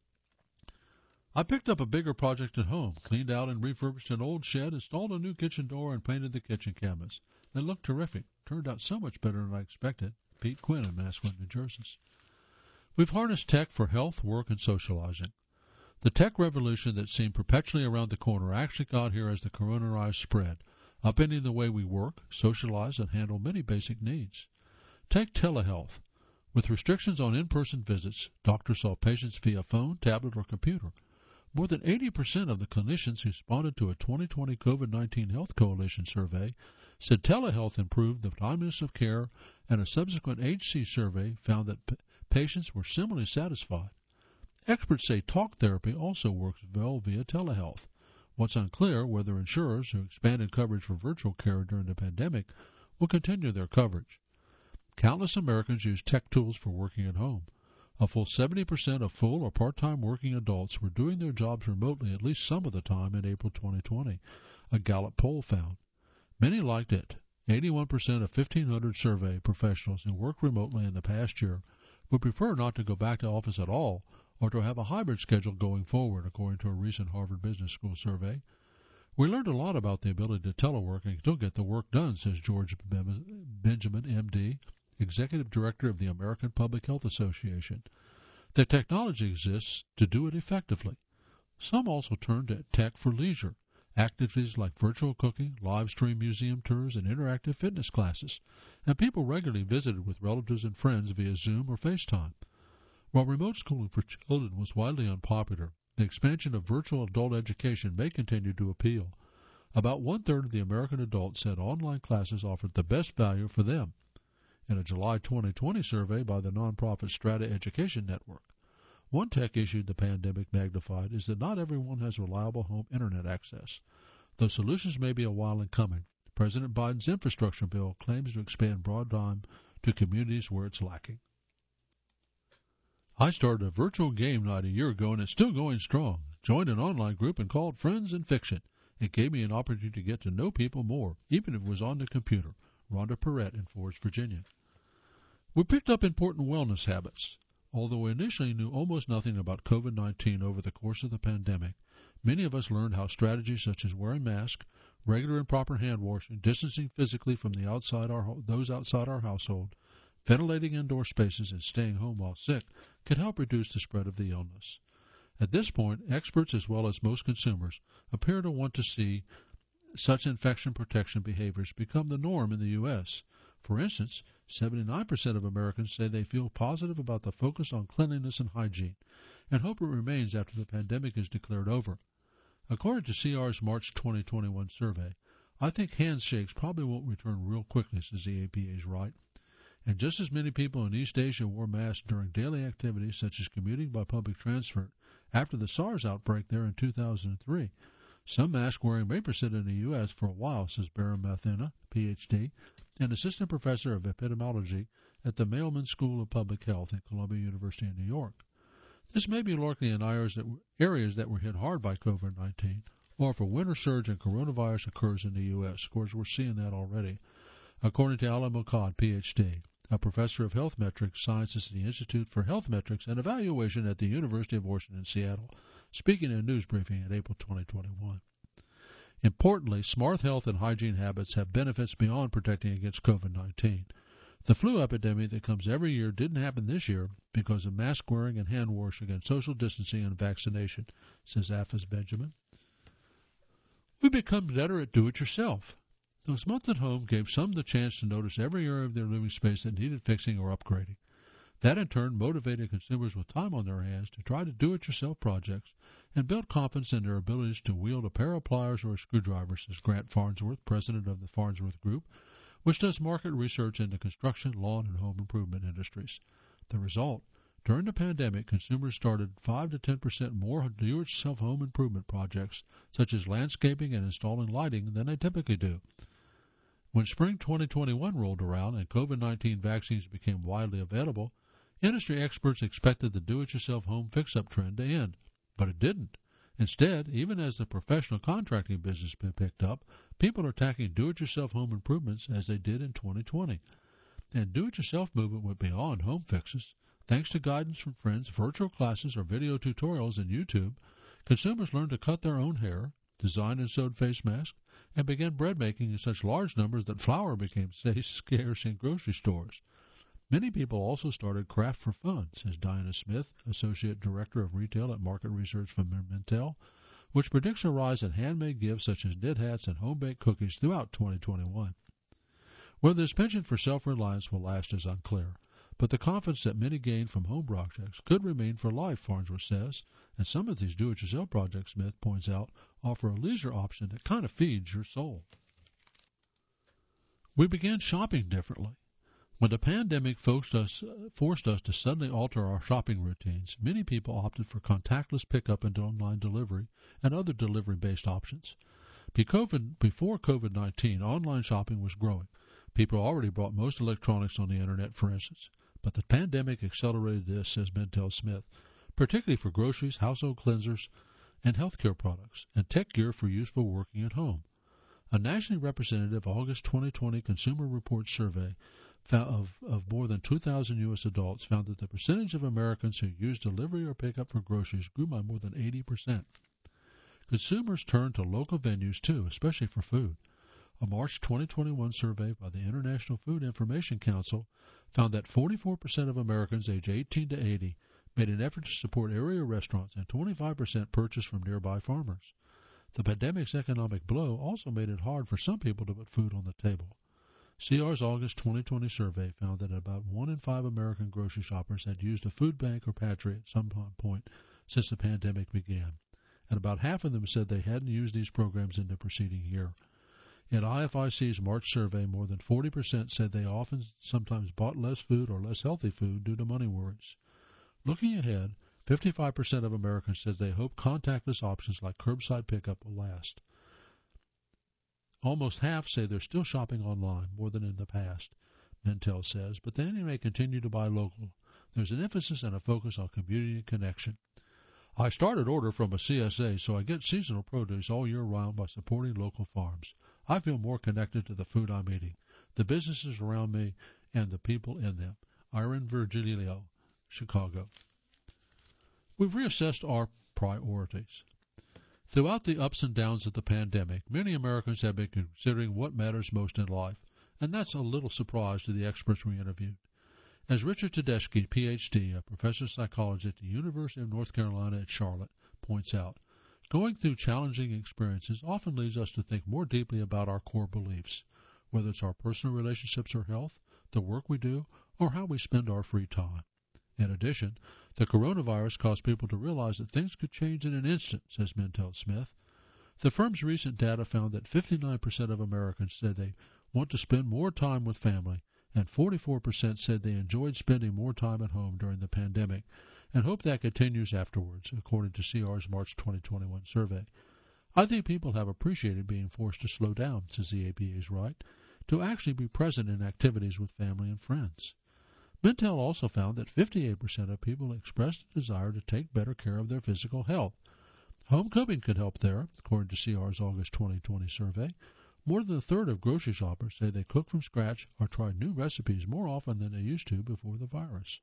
A: I picked up a bigger project at home, cleaned out and refurbished an old shed, installed a new kitchen door, and painted the kitchen cabinets. They looked terrific. Turned out so much better than I expected. Pete Quinn in Massaquoi, New Jersey. We've harnessed tech for health, work, and socializing. The tech revolution that seemed perpetually around the corner actually got here as the coronavirus spread, upending the way we work, socialize, and handle many basic needs. Take telehealth. With restrictions on in-person visits, doctors saw patients via phone, tablet, or computer. More than 80% of the clinicians who responded to a 2020 COVID-19 Health Coalition survey said telehealth improved the timeliness of care, and a subsequent HC survey found that patients were similarly satisfied. Experts say talk therapy also works well via telehealth. What's unclear whether insurers who expanded coverage for virtual care during the pandemic will continue their coverage. countless Americans use tech tools for working at home. A full 70% of full or part-time working adults were doing their jobs remotely at least some of the time in April 2020, a Gallup poll found. Many liked it. 81% of 1,500 survey professionals who worked remotely in the past year would prefer not to go back to office at all or to have a hybrid schedule going forward, according to a recent Harvard Business School survey. We learned a lot about the ability to telework and still get the work done, says George Benjamin, MD, Executive Director of the American Public Health Association. The technology exists to do it effectively. Some also turn to tech for leisure, activities like virtual cooking, live stream museum tours, and interactive fitness classes, and people regularly visited with relatives and friends via Zoom or FaceTime. While remote schooling for children was widely unpopular, the expansion of virtual adult education may continue to appeal. About one-third of the American adults said online classes offered the best value for them. In a July 2020 survey by the nonprofit Strata Education Network, one tech issue the pandemic magnified is that not everyone has reliable home internet access. Though solutions may be a while in coming, President Biden's infrastructure bill claims to expand broadband to communities where it's lacking. I started a virtual game night a year ago, and it's still going strong. Joined an online group and called Friends in Fiction. It gave me an opportunity to get to know people more, even if it was on the computer. Rhonda Perrette in Forest, Virginia. We picked up important wellness habits. Although we initially knew almost nothing about COVID-19 over the course of the pandemic, many of us learned how strategies such as wearing masks, regular and proper hand washing, distancing physically from those outside our household, ventilating indoor spaces, and staying home while sick could help reduce the spread of the illness. At this point, experts as well as most consumers appear to want to see such infection protection behaviors become the norm in the U.S. For instance, 79% of Americans say they feel positive about the focus on cleanliness and hygiene and hope it remains after the pandemic is declared over. According to CR's March 2021 survey, I think handshakes probably won't return real quickly, says the APA's right. And just as many people in East Asia wore masks during daily activities such as commuting by public transport after the SARS outbreak there in 2003, some mask wearing may persist in the U.S. for a while, says Baron Mathena, Ph.D., an assistant professor of epidemiology at the Mailman School of Public Health at Columbia University in New York. This may be likely in areas that were hit hard by COVID-19, or if a winter surge in coronavirus occurs in the U.S. Of course, we're seeing that already. According to Alan Mokad, Ph.D., a professor of health metrics sciences at the Institute for Health Metrics and Evaluation at the University of Washington, Seattle, speaking in a news briefing in April 2021. Importantly, smart health and hygiene habits have benefits beyond protecting against COVID-19. The flu epidemic that comes every year didn't happen this year because of mask wearing and hand washing and social distancing and vaccination, says Afas Benjamin. We become better at do-it-yourself. Those months at home gave some the chance to notice every area of their living space that needed fixing or upgrading. That in turn motivated consumers with time on their hands to try to do-it-yourself projects and build confidence in their abilities to wield a pair of pliers or a screwdriver, says Grant Farnsworth, president of the Farnsworth Group, which does market research in the construction, lawn, and home improvement industries. The result, during the pandemic, consumers started 5 to 10% more do-it-yourself home improvement projects, such as landscaping and installing lighting, than they typically do. When spring 2021 rolled around and COVID-19 vaccines became widely available, industry experts expected the do-it-yourself home fix-up trend to end, but it didn't. Instead, even as the professional contracting business picked up, people are attacking do-it-yourself home improvements as they did in 2020. And do-it-yourself movement went beyond home fixes. Thanks to guidance from friends, virtual classes, or video tutorials on YouTube, consumers learned to cut their own hair, design and sewed face masks, and began bread making in such large numbers that flour became scarce in grocery stores. Many people also started craft for fun, says Diana Smith, Associate Director of Retail at Market Research from Mintel, which predicts a rise in handmade gifts such as knit hats and home-baked cookies throughout 2021. Whether this penchant for self-reliance will last is unclear, but the confidence that many gain from home projects could remain for life, Farnsworth says, and some of these do-it-yourself projects, Smith points out, offer a leisure option that kind of feeds your soul. We began shopping differently. When the pandemic forced us to suddenly alter our shopping routines, many people opted for contactless pickup and online delivery and other delivery-based options. Before COVID-19, online shopping was growing, People already bought most electronics on the Internet, for instance, but the pandemic accelerated this, says Mintel Smith, particularly for groceries, household cleansers, and healthcare products, and tech gear for use for working at home. A nationally representative August 2020 Consumer Reports survey of more than 2,000 U.S. adults found that the percentage of Americans who use delivery or pickup for groceries grew by more than 80%. Consumers turn to local venues, too, especially for food. A March 2021 survey by the International Food Information Council found that 44% of Americans aged 18 to 80 made an effort to support area restaurants and 25% purchased from nearby farmers. The pandemic's economic blow also made it hard for some people to put food on the table. CR's August 2020 survey found that about 1 in 5 American grocery shoppers had used a food bank or pantry at some point since the pandemic began, and about half of them said they hadn't used these programs in the preceding year. In IFIC's March survey, more than 40% said they sometimes bought less food or less healthy food due to money worries. Looking ahead, 55% of Americans said they hope contactless options like curbside pickup will last. Almost half say they're still shopping online, more than in the past, Mintel says, but they may continue to buy local. There's an emphasis and a focus on community and connection. I started order from a CSA, so I get seasonal produce all year round by supporting local farms. I feel more connected to the food I'm eating, the businesses around me, and the people in them. Iron Virgilio, Chicago. We've reassessed our priorities. Throughout the ups and downs of the pandemic, many Americans have been considering what matters most in life, and that's a little surprise to the experts we interviewed. As Richard Tedeschi, Ph.D., a professor of psychology at the University of North Carolina at Charlotte, points out, going through challenging experiences often leads us to think more deeply about our core beliefs, whether it's our personal relationships or health, the work we do, or how we spend our free time. In addition, the coronavirus caused people to realize that things could change in an instant, says Mintel Smith. The firm's recent data found that 59% of Americans said they want to spend more time with family, and 44% said they enjoyed spending more time at home during the pandemic and hope that continues afterwards, according to CR's March 2021 survey. I think people have appreciated being forced to slow down, says the APA's right, to actually be present in activities with family and friends. Mintel also found that 58% of people expressed a desire to take better care of their physical health. Home cooking could help there, according to CR's August 2020 survey. More than a third of grocery shoppers say they cook from scratch or try new recipes more often than they used to before the virus.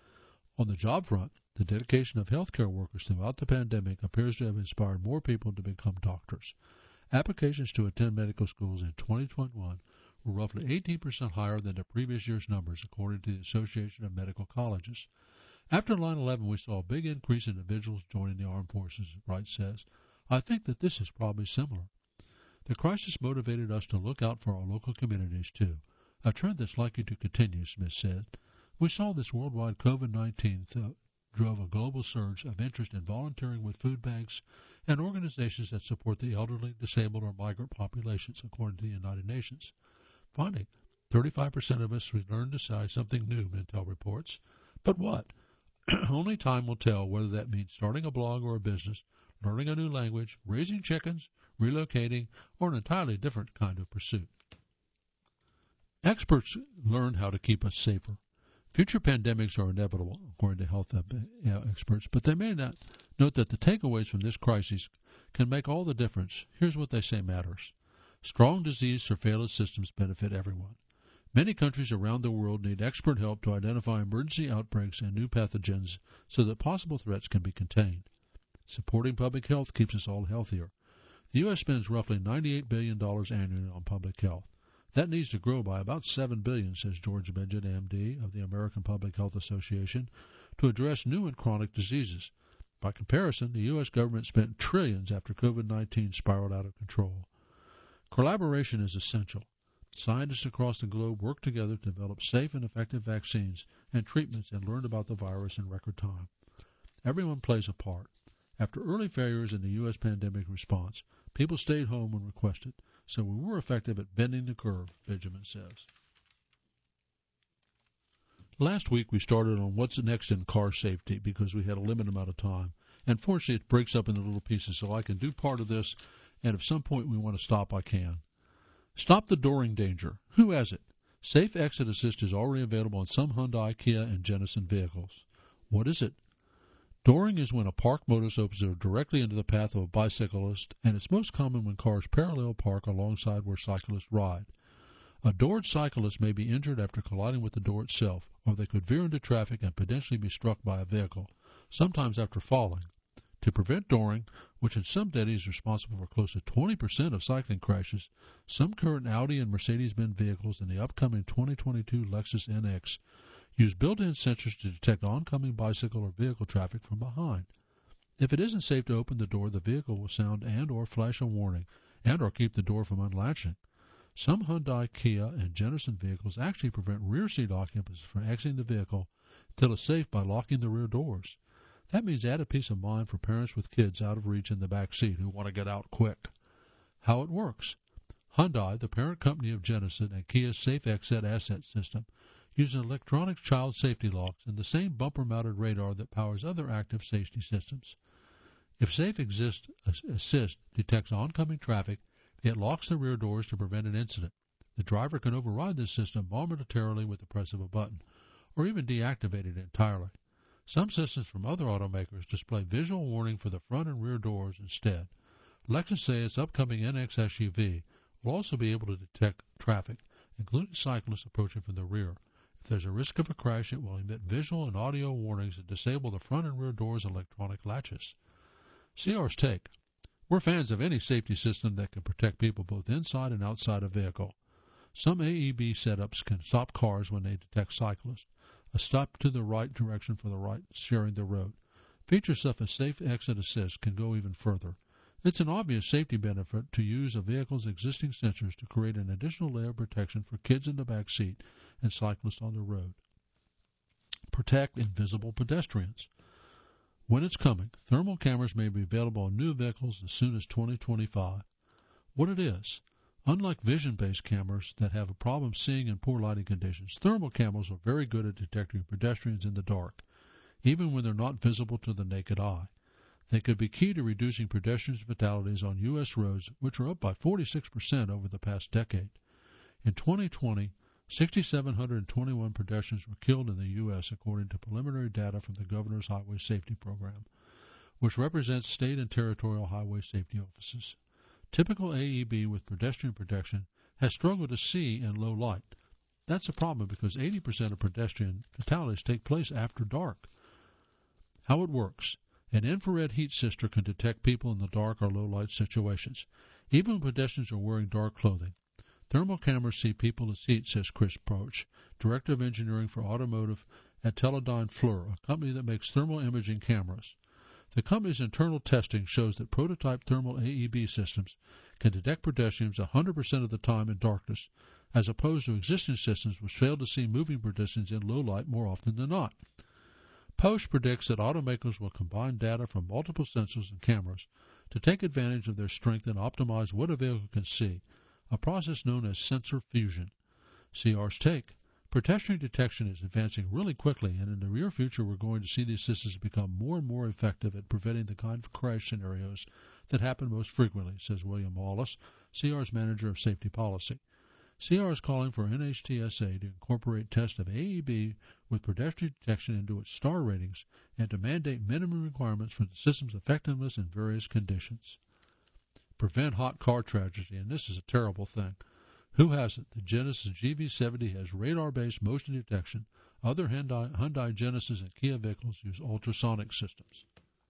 A: On the job front, the dedication of healthcare workers throughout the pandemic appears to have inspired more people to become doctors. Applications to attend medical schools in 2021 were roughly 18% higher than the previous year's numbers, according to the Association of Medical Colleges. After 9/11, we saw a big increase in individuals joining the armed forces, Wright says. I think that this is probably similar. The crisis motivated us to look out for our local communities, too, a trend that's likely to continue, Smith said. We saw this worldwide COVID-19 drove a global surge of interest in volunteering with food banks and organizations that support the elderly, disabled, or migrant populations, according to the United Nations. Finally, 35% of us learned to say something new, Mintel reports. But what? Only time will tell whether that means starting a blog or a business, learning a new language, raising chickens, relocating, or an entirely different kind of pursuit. Experts learn how to keep us safer. Future pandemics are inevitable, according to health experts, but they may not note that the takeaways from this crisis can make all the difference. Here's what they say matters. Strong disease surveillance systems benefit everyone. Many countries around the world need expert help to identify emergency outbreaks and new pathogens so that possible threats can be contained. Supporting public health keeps us all healthier. The U.S. spends roughly $98 billion annually on public health. That needs to grow by about $7 billion, says George Benjamin, M.D., of the American Public Health Association, to address new and chronic diseases. By comparison, the U.S. government spent trillions after COVID-19 spiraled out of control. Collaboration is essential. Scientists across the globe work together to develop safe and effective vaccines and treatments and learn about the virus in record time. Everyone plays a part. After early failures in the U.S. pandemic response, people stayed home when requested, so we were effective at bending the curve, Benjamin says. Last week we started on what's next in car safety because we had a limited amount of time. And fortunately it breaks up into little pieces so I can do part of this, and if some point we want to stop, I can. Stop the dooring danger. Who has it? Safe Exit Assist is already available on some Hyundai, Kia, and Genesis vehicles. What is it? Dooring is when a parked motorist opens the door directly into the path of a bicyclist, and it's most common when cars parallel park alongside where cyclists ride. A doored cyclist may be injured after colliding with the door itself, or they could veer into traffic and potentially be struck by a vehicle, sometimes after falling. To prevent dooring, which in some cities is responsible for close to 20% of cycling crashes, some current Audi and Mercedes-Benz vehicles and the upcoming 2022 Lexus NX use built-in sensors to detect oncoming bicycle or vehicle traffic from behind. If it isn't safe to open the door, the vehicle will sound and or flash a warning and or keep the door from unlatching. Some Hyundai, Kia, and Genesis vehicles actually prevent rear seat occupants from exiting the vehicle until it's safe by locking the rear doors. That means added peace of mind for parents with kids out of reach in the back seat who want to get out quick. How it works. Hyundai, the parent company of Genesis and Kia's Safe Exit Asset System, uses electronic child safety locks and the same bumper-mounted radar that powers other active safety systems. If Safe Assist detects oncoming traffic, it locks the rear doors to prevent an incident. The driver can override this system momentarily with the press of a button, or even deactivate it entirely. Some systems from other automakers display visual warning for the front and rear doors instead. Lexus says its upcoming NX SUV will also be able to detect traffic, including cyclists approaching from the rear. If there's a risk of a crash, it will emit visual and audio warnings that disable the front and rear doors' electronic latches. CR's take. We're fans of any safety system that can protect people both inside and outside a vehicle. Some AEB setups can stop cars when they detect cyclists. A stop to the right direction for the right sharing the road. Features such as Safe Exit Assist can go even further. It's an obvious safety benefit to use a vehicle's existing sensors to create an additional layer of protection for kids in the back seat and cyclists on the road. Protect invisible pedestrians. When it's coming, thermal cameras may be available on new vehicles as soon as 2025. What it is. Unlike vision-based cameras that have a problem seeing in poor lighting conditions, thermal cameras are very good at detecting pedestrians in the dark, even when they're not visible to the naked eye. They could be key to reducing pedestrian fatalities on U.S. roads, which are up by 46% over the past decade. In 2020, 6,721 pedestrians were killed in the U.S., according to preliminary data from the Governor's Highway Safety Program, which represents state and territorial highway safety offices. Typical AEB with pedestrian protection has struggled to see in low light. That's a problem because 80% of pedestrian fatalities take place after dark. How it works. An infrared heat sensor can detect people in the dark or low light situations, even when pedestrians are wearing dark clothing. Thermal cameras see people as heat, says Chris Proch, Director of Engineering for Automotive at Teledyne FLIR, a company that makes thermal imaging cameras. The company's internal testing shows that prototype thermal AEB systems can detect pedestrians 100% of the time in darkness, as opposed to existing systems which fail to see moving pedestrians in low light more often than not. Post predicts that automakers will combine data from multiple sensors and cameras to take advantage of their strength and optimize what a vehicle can see, a process known as sensor fusion. CR's take. Pedestrian detection is advancing really quickly, and in the near future we're going to see these systems become more and more effective at preventing the kind of crash scenarios that happen most frequently, says William Wallace, CR's Manager of Safety Policy. CR is calling for NHTSA to incorporate tests of AEB with pedestrian detection into its star ratings and to mandate minimum requirements for the system's effectiveness in various conditions. Prevent hot car tragedy, and this is a terrible thing. Who hasn't? The Genesis GV70 has radar-based motion detection. Other Hyundai, Genesis, and Kia vehicles use ultrasonic systems.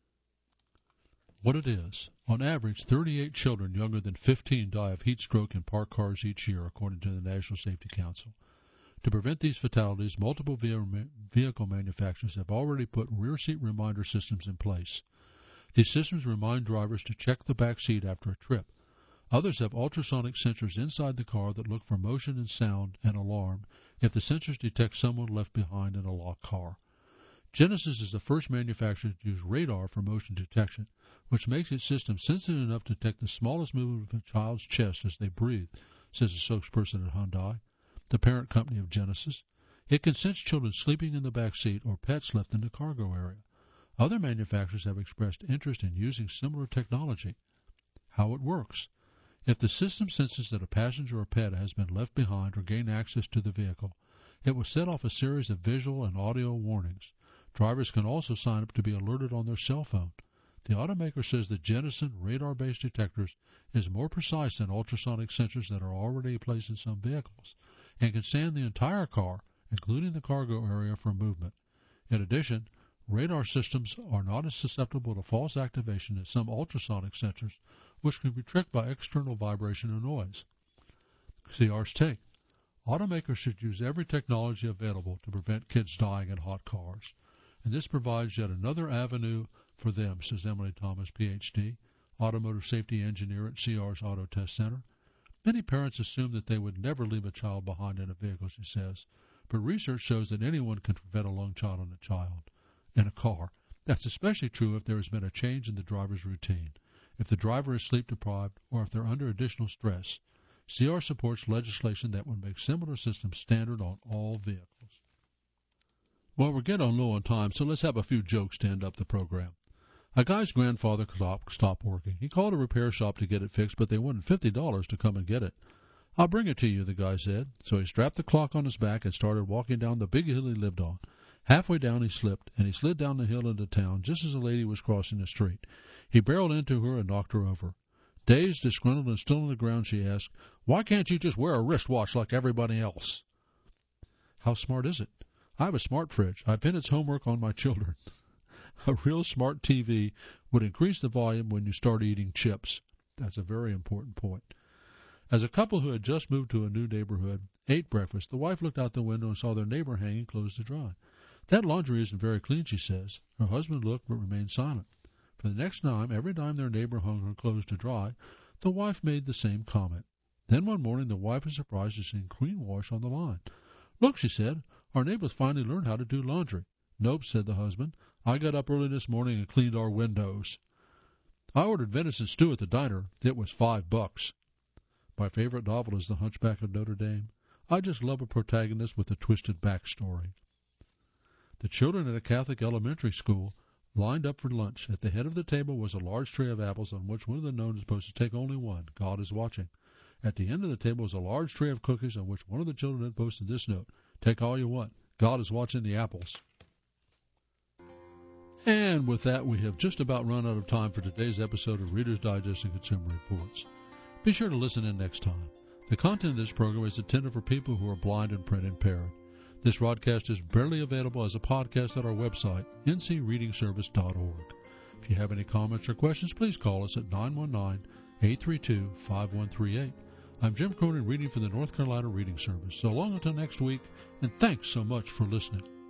A: What it is. On average, 38 children younger than 15 die of heat stroke in parked cars each year, according to the National Safety Council. To prevent these fatalities, multiple vehicle manufacturers have already put rear seat reminder systems in place. These systems remind drivers to check the back seat after a trip. Others have ultrasonic sensors inside the car that look for motion and sound and alarm if the sensors detect someone left behind in a locked car. Genesis is the first manufacturer to use radar for motion detection, which makes its system sensitive enough to detect the smallest movement of a child's chest as they breathe, says a spokesperson at Hyundai, the parent company of Genesis. It can sense children sleeping in the back seat or pets left in the cargo area. Other manufacturers have expressed interest in using similar technology. How it works. If the system senses that a passenger or pet has been left behind or gained access to the vehicle, it will set off a series of visual and audio warnings. Drivers can also sign up to be alerted on their cell phone. The automaker says that Jenison radar-based detectors is more precise than ultrasonic sensors that are already placed in some vehicles and can scan the entire car, including the cargo area, for movement. In addition, radar systems are not as susceptible to false activation as some ultrasonic sensors, which can be tricked by external vibration or noise. CR's take. Automakers should use every technology available to prevent kids dying in hot cars, and this provides yet another avenue for them, says Emily Thomas, Ph.D., automotive safety engineer at CR's Auto Test Center. Many parents assume that they would never leave a child behind in a vehicle, she says, but research shows that anyone can prevent a lone child in a car. That's especially true if there has been a change in the driver's routine, if the driver is sleep-deprived, or if they're under additional stress. CR supports legislation that would make similar systems standard on all vehicles. Well, we're getting low on time, so let's have a few jokes to end up the program. A guy's grandfather clock stopped working. He called a repair shop to get it fixed, but they wanted $50 to come and get it. I'll bring it to you, the guy said. So he strapped the clock on his back and started walking down the big hill he lived on. Halfway down he slipped, and he slid down the hill into town just as a lady was crossing the street. He barreled into her and knocked her over. Dazed, disgruntled, and still on the ground, she asked, "Why can't you just wear a wristwatch like everybody else?" How smart is it? I have a smart fridge. I pin its homework on my children. A real smart TV would increase the volume when you start eating chips. That's a very important point. As a couple who had just moved to a new neighborhood ate breakfast, the wife looked out the window and saw their neighbor hanging clothes to dry. "That laundry isn't very clean," she says. Her husband looked but remained silent. For the next time, every time their neighbor hung her clothes to dry, the wife made the same comment. Then one morning the wife was surprised to see clean wash on the line. "Look," she said, "our neighbors finally learned how to do laundry." "Nope," said the husband. "I got up early this morning and cleaned our windows." I ordered venison stew at the diner. It was $5. My favorite novel is The Hunchback of Notre Dame. I just love a protagonist with a twisted backstory. The children at a Catholic elementary school lined up for lunch. At the head of the table was a large tray of apples on which one of the notes is supposed to take only one. God is watching. At the end of the table was a large tray of cookies on which one of the children had posted this note: "Take all you want. God is watching the apples." And with that, we have just about run out of time for today's episode of Reader's Digest and Consumer Reports. Be sure to listen in next time. The content of this program is intended for people who are blind and print impaired. This broadcast is barely available as a podcast at our website, ncreadingservice.org. If you have any comments or questions, please call us at 919-832-5138. I'm Jim Cronin, reading for the North Carolina Reading Service. So long until next week, and thanks so much for listening.